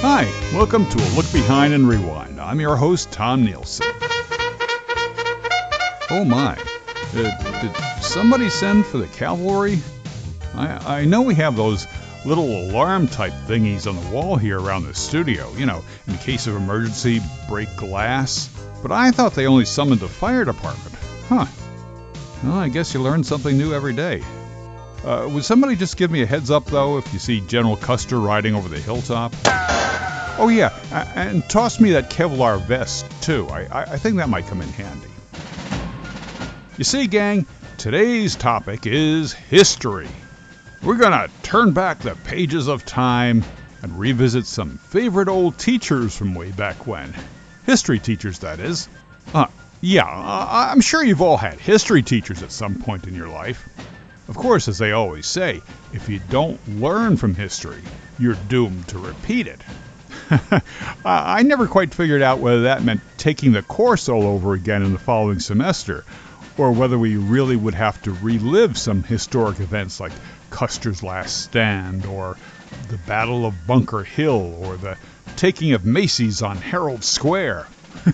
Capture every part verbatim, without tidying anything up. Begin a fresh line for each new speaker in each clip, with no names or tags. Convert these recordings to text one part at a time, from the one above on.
Hi, welcome to A Look Behind and Rewind. I'm your host, Tom Nielsen. Oh my, uh, did somebody send for the cavalry? I, I know we have those little alarm-type thingies on the wall here around the studio, you know, in case of emergency, break glass. But I thought they only summoned the fire department. Huh. Well, I guess you learn something new every day. Uh, would somebody just give me a heads up, though, if you see General Custer riding over the hilltop? Oh, yeah, and toss me that Kevlar vest, too. I, I think that might come in handy. You see, gang, today's topic is history. We're going to turn back the pages of time and revisit some favorite old teachers from way back when. History teachers, that is. Uh, yeah, uh, I'm sure you've all had history teachers at some point in your life. Of course, as they always say, if you don't learn from history, you're doomed to repeat it. I never quite figured out whether that meant taking the course all over again in the following semester, or whether we really would have to relive some historic events like Custer's Last Stand, or the Battle of Bunker Hill, or the taking of Macy's on Herald Square.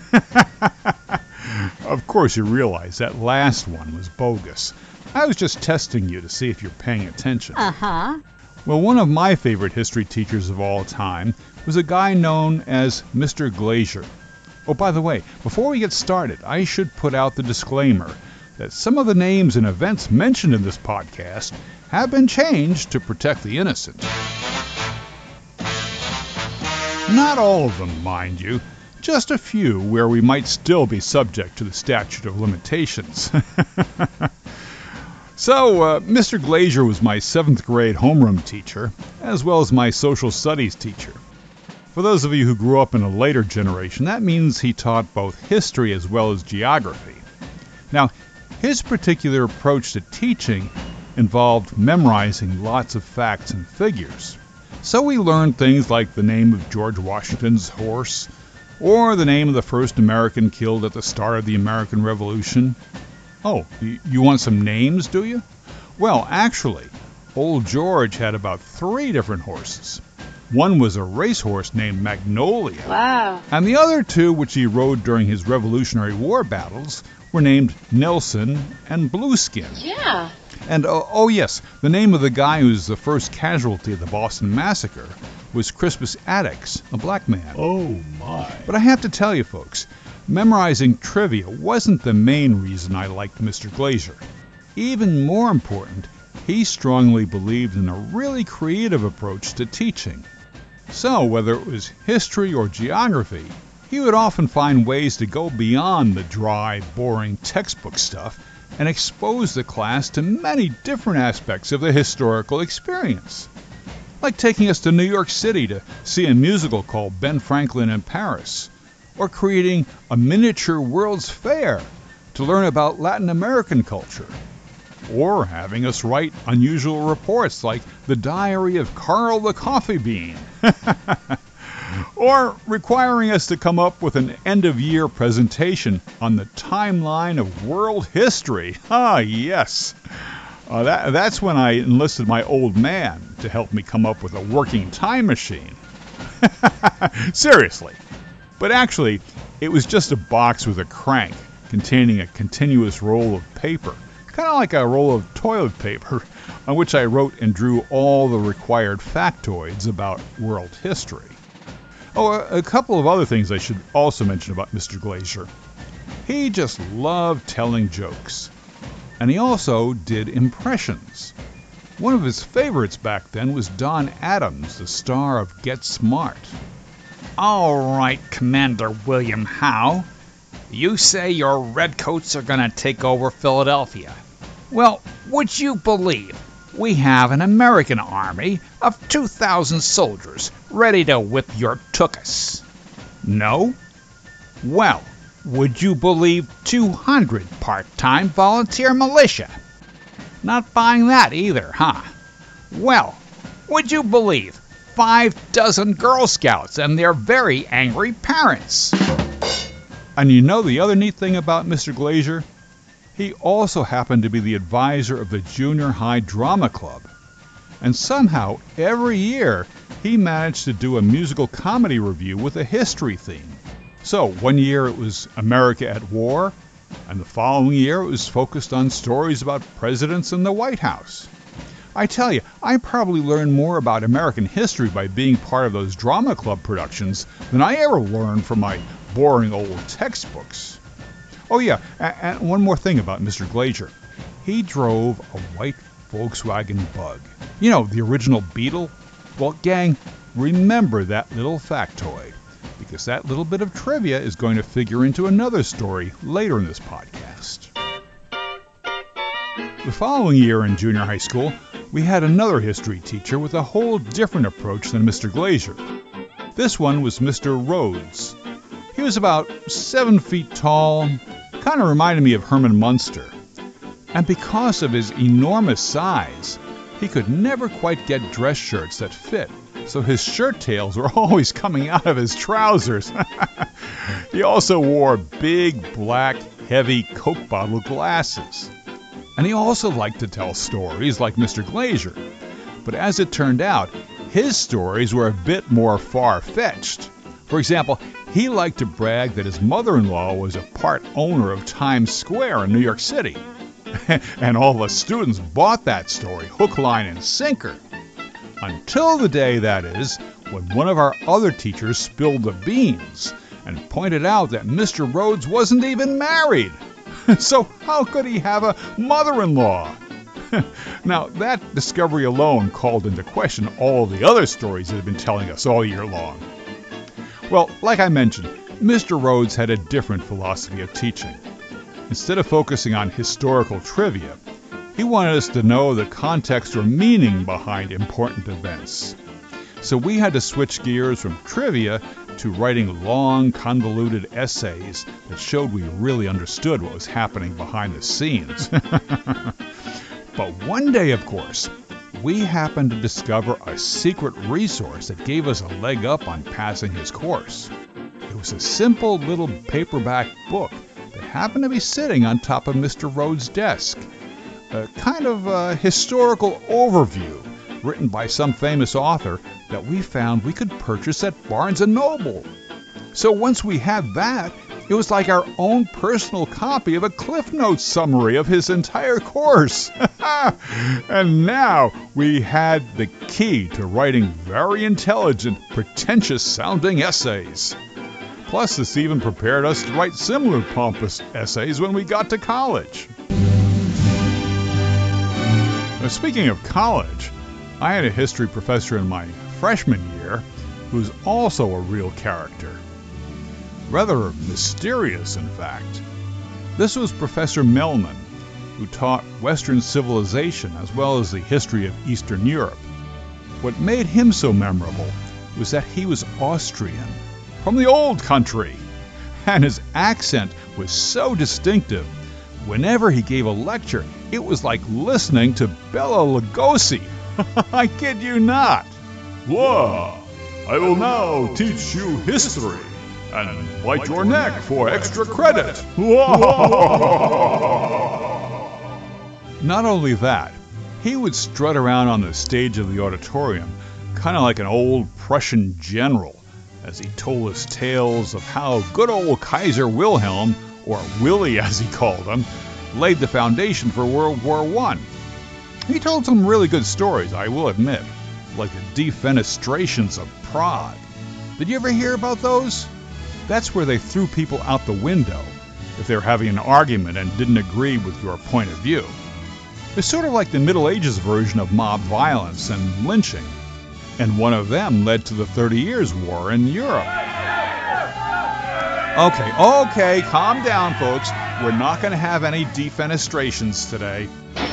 Of course, you realize that last one was bogus. I was just testing you to see if you're paying attention.
Uh-huh.
Well, one of my favorite history teachers of all time was a guy known as Mister Glazier. Oh, by the way, before we get started, I should put out the disclaimer that some of the names and events mentioned in this podcast have been changed to protect the innocent. Not all of them, mind you. Just a few where we might still be subject to the statute of limitations. So, uh, Mister Glazier was my seventh grade homeroom teacher, as well as my social studies teacher. For those of you who grew up in a later generation, that means he taught both history as well as geography. Now, his particular approach to teaching involved memorizing lots of facts and figures. So we learned things like the name of George Washington's horse, or the name of the first American killed at the start of the American Revolution. Oh, you want some names, do you? Well, actually, Old George had about three different horses. One was a racehorse named Magnolia.
Wow.
And the other two, which he rode during his Revolutionary War battles, were named Nelson and Blueskin.
Yeah.
And, uh, oh yes, the name of the guy who was the first casualty of the Boston Massacre was Crispus Attucks, a black man.
Oh, my.
But I have to tell you, folks, memorizing trivia wasn't the main reason I liked Mister Glazier. Even more important, he strongly believed in a really creative approach to teaching. So, whether it was history or geography, he would often find ways to go beyond the dry, boring textbook stuff and expose the class to many different aspects of the historical experience. Like taking us to New York City to see a musical called Ben Franklin in Paris, or creating a miniature World's Fair to learn about Latin American culture, or having us write unusual reports like the Diary of Carl the Coffee Bean, or requiring us to come up with an end-of-year presentation on the timeline of world history. Ah, yes. Uh, that, that's when I enlisted my old man to help me come up with a working time machine. Seriously. But actually, it was just a box with a crank containing a continuous roll of paper, kind of like a roll of toilet paper, on which I wrote and drew all the required factoids about world history. Oh, a, a couple of other things I should also mention about Mister Glazier. He just loved telling jokes. And he also did impressions. One of his favorites back then was Don Adams, the star of Get Smart.
All right, Commander William Howe. You say your redcoats are going to take over Philadelphia. Well, would you believe we have an American army of two thousand soldiers ready to whip your tuchus? No? Well, would you believe two hundred part-time volunteer militia? Not buying that either, huh? Well, would you believe five dozen Girl Scouts and their very angry parents?
And you know the other neat thing about Mister Glazier? He also happened to be the advisor of the Junior High Drama Club. And somehow, every year, he managed to do a musical comedy review with a history theme. So one year it was America at War, and the following year it was focused on stories about presidents in the White House. I tell you, I probably learned more about American history by being part of those drama club productions than I ever learned from my boring old textbooks. Oh yeah, and one more thing about Mister Glazier. He drove a white Volkswagen Bug. You know, the original Beetle? Well, gang, remember that little factoid, because that little bit of trivia is going to figure into another story later in this podcast. The following year in junior high school, we had another history teacher with a whole different approach than Mister Glazier. This one was Mister Rhodes. He was about seven feet tall, kind of reminded me of Herman Munster. And because of his enormous size, he could never quite get dress shirts that fit, so his shirt tails were always coming out of his trousers. He also wore big, black, heavy Coke bottle glasses. And he also liked to tell stories like Mister Glazier. But as it turned out, his stories were a bit more far-fetched. For example, he liked to brag that his mother-in-law was a part owner of Times Square in New York City. And all the students bought that story, hook, line, and sinker. Until the day, that is, when one of our other teachers spilled the beans and pointed out that Mister Rhodes wasn't even married. So how could he have a mother-in-law? Now, that discovery alone called into question all the other stories that had been telling us all year long. Well, like I mentioned, Mister Rhodes had a different philosophy of teaching. Instead of focusing on historical trivia, he wanted us to know the context or meaning behind important events. So we had to switch gears from trivia to writing long, convoluted essays that showed we really understood what was happening behind the scenes. But one day, of course, we happened to discover a secret resource that gave us a leg up on passing his course. It was a simple little paperback book that happened to be sitting on top of Mister Rhodes' desk. A kind of a historical overview written by some famous author that we found we could purchase at Barnes and Noble. So once we had that, it was like our own personal copy of a Cliff Notes summary of his entire course. And now we had the key to writing very intelligent, pretentious-sounding essays. Plus, this even prepared us to write similar pompous essays when we got to college. Now, speaking of college, I had a history professor in my freshman year who was also a real character. Rather mysterious, in fact. This was Professor Mellman, who taught Western civilization as well as the history of Eastern Europe. What made him so memorable was that he was Austrian, from the old country, and his accent was so distinctive. Whenever he gave a lecture, it was like listening to Bela Lugosi. I kid you not.
Well, I will now teach you history and bite your neck for extra credit.
Not only that, he would strut around on the stage of the auditorium, kind of like an old Prussian general, as he told us tales of how good old Kaiser Wilhelm, or Willie as he called him, laid the foundation for World War One. He told some really good stories, I will admit, like the defenestrations of Prague. Did you ever hear about those? That's where they threw people out the window if they were having an argument and didn't agree with your point of view. It's sort of like the Middle Ages version of mob violence and lynching. And one of them led to the Thirty Years' War in Europe. Okay, okay, calm down, folks. We're not going to have any defenestrations today.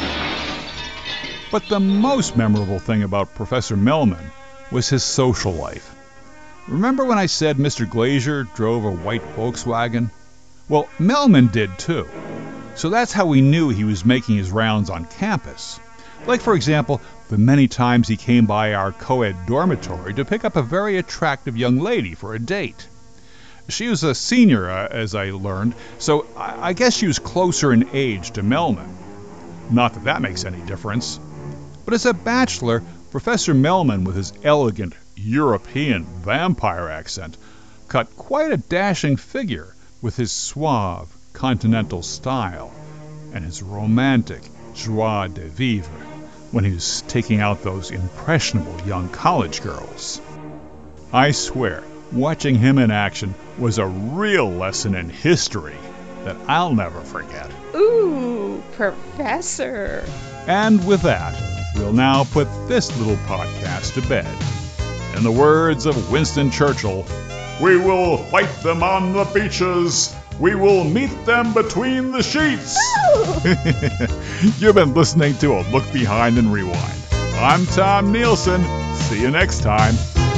But the most memorable thing about Professor Mellman was his social life. Remember when I said Mister Glazier drove a white Volkswagen? Well, Mellman did too. So that's how we knew he was making his rounds on campus. Like, for example, the many times he came by our co-ed dormitory to pick up a very attractive young lady for a date. She was a senior, uh, as I learned, so I-, I guess she was closer in age to Mellman. Not that that makes any difference. But as a bachelor, Professor Mellman, with his elegant, European vampire accent, cut quite a dashing figure with his suave, continental style and his romantic joie de vivre when he was taking out those impressionable young college girls. I swear, watching him in action was a real lesson in history that I'll never forget.
Ooh, Professor.
And with that, we'll now put this little podcast to bed. In the words of Winston Churchill,
We will fight them on the beaches. We will meet them between the sheets.
You've been listening to A Look Behind and Rewind. I'm Tom Nielsen. See you next time.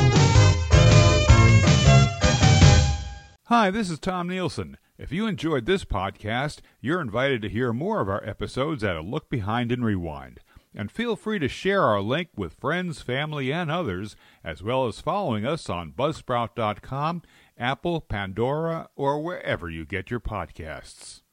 Hi, this is Tom Nielsen. If you enjoyed this podcast, you're invited to hear more of our episodes at A Look Behind and Rewind. And feel free to share our link with friends, family, and others, as well as following us on buzzsprout dot com, Apple, Pandora, or wherever you get your podcasts.